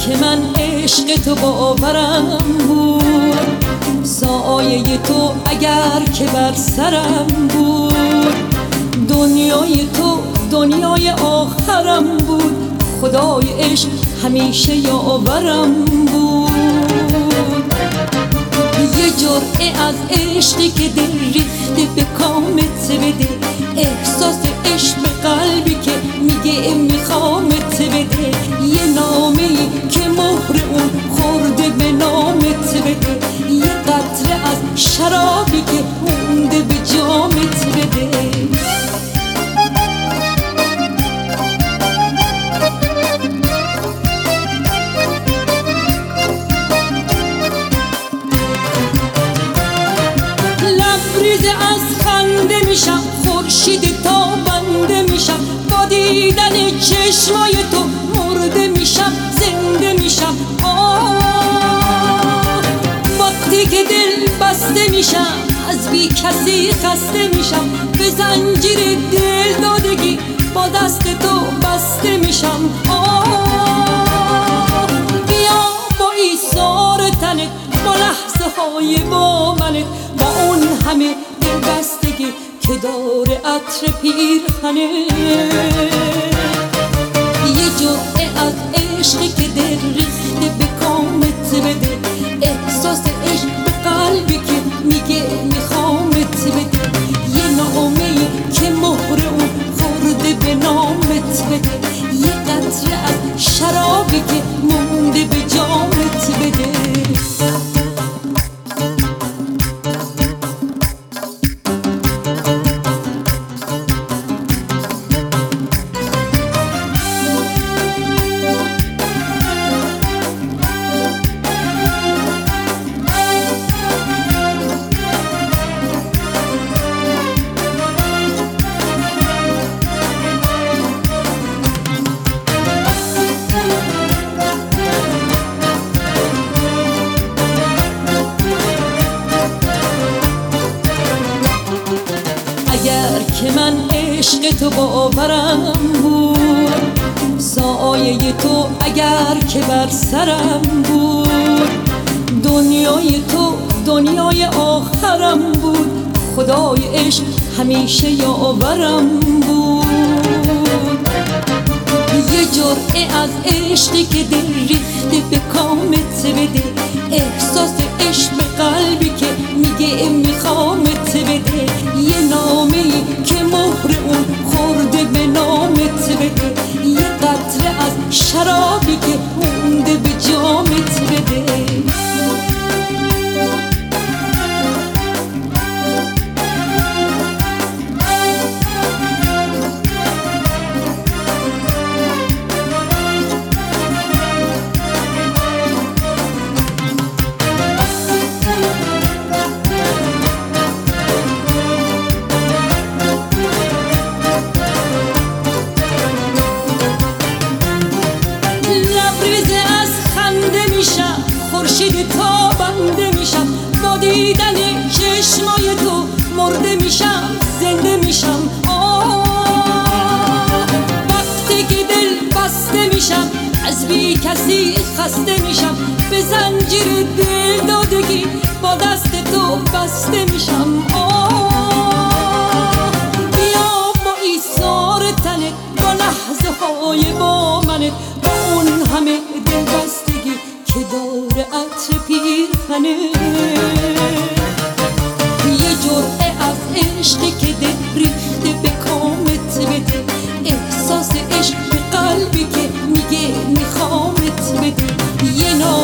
که من عشق تو باورم بود، سایه تو اگر که بر سرم بود، دنیای تو دنیای آخرم بود، خدای عشق همیشه یاورم بود. یه جرعه از عشقی که دل ریخته به کامت بده، احساس عشق به قلبی که میگه میخوامت بده، یه نامه‌ای که مهر اون خورده به نامت بده، یه قطره از شرابی که مونده به جامت بده. لبریز از خنده میشم، خورشید تابنده میشم، با دیدن چشمای تو مرده میشم زنده میشم. وقتی که دل بسته میشم، از بی کسی خسته میشم، به زنجیر دل دادگی با دست تو بسته میشم. بیا با ایثار تنت، با لحظه های با منت، با اون همه دلبستگی که داره عطر پیرهنه، یه جرعه از عشقی که دل ریخته به کامت بده، احساس عشق به قلبی که میگه میخوامت بده، یه نامه‌ای که مهر اون خورده به نامت بده، یه قطره از شرابی که مونده به جامت بده. اگر که من عشق تو باورم بود، سایه تو اگر که بر سرم بود، دنیای تو دنیای آخرم بود، خدای عشق همیشه یاورم بود. یه جرعه از عشقی که دل ریخته به کامت بده، احساس عشق به قلبی که میگه میخوامت بده، یه نامه‌ای که مهر اون خورده به نامت بده، یه قطره از شرابی که مونده به جامت بده. خورشید تابنده میشم، با دیدن چشمای تو مرده میشم زنده میشم. وقتی که دل بسته میشم، از بی کسی خسته میشم، به زنجیر دل دادگی با دست تو بسته میشم. بیا با ایثار تنت، با لحظه های با منت، با اون همه دل بستگی که داره عطر پیرهنه، یه جرعه از عشقی که دل ریخته به کامت بده، احساس عشق به قلبی که میگه میخوامت بده، یه